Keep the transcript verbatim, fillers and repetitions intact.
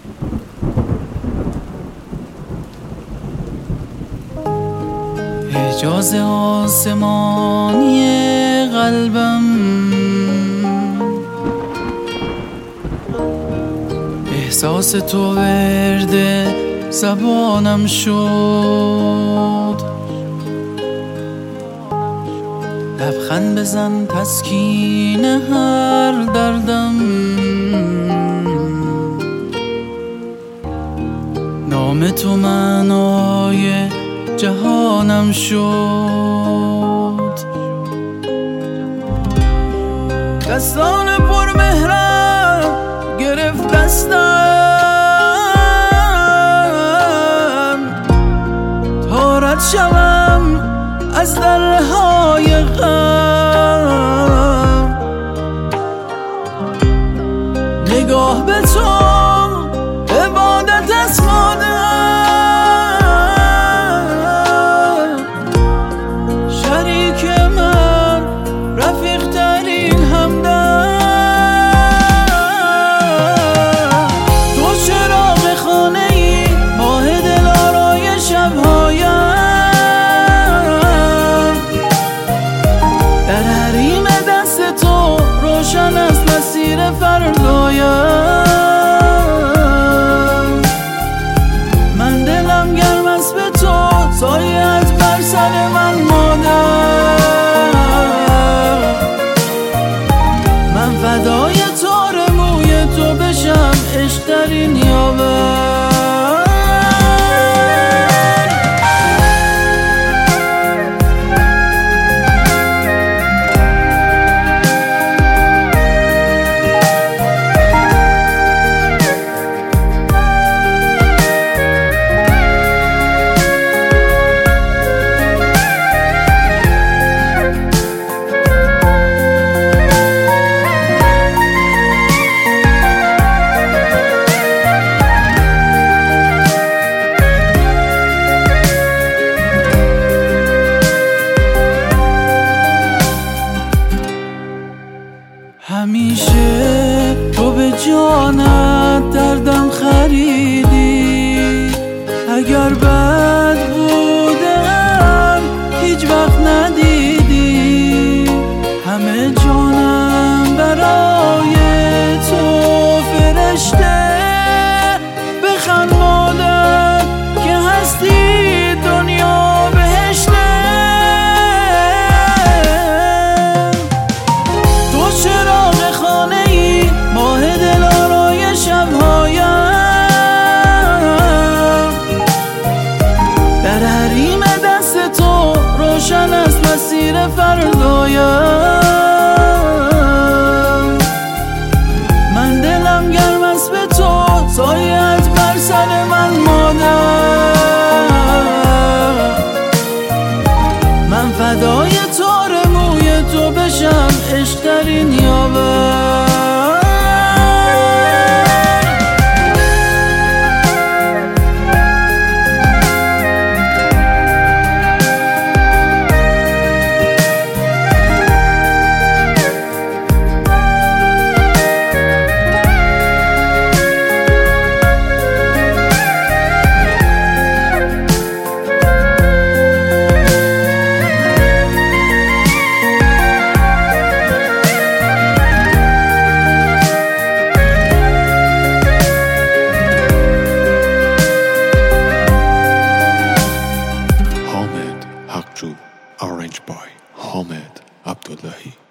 حجاز آسمانی قلبم، احساس تو ورد زبانم شد. لبخند بزن تسکین هر دردم، نام تو معنای جهانم شد. دستان پر مهرم گرفت دستم تا رد شوم از درهای غم. نگاه به تو عبادت از خودم، شریک من رفیق ترین همدم. تو چراغ خانه ای ماه دلارای شبهایم، در حریم دست تو روشن از مسیر فردایم. من دلم گرم است به تو، سایه‌ات بر سر من مادر. من فدای تار موی تو بشم، عشق ترین یاور. همیشه تو به جانت دردم خریدی، اگر بد بودم هیچ وقت ندیدی. همه جانم برای تو فرشته، بخند مادر که هستی دنیا بهشته. ماه دلارای شبهایم، در حریم دست تو روشن از مسیر فردایم. من دلم گرم است به تو، سایه‌ات بر سر من مادر. من فدای تار موی تو بشم، عشق ترین یاور. Arranged by Ahmed Abdullahi.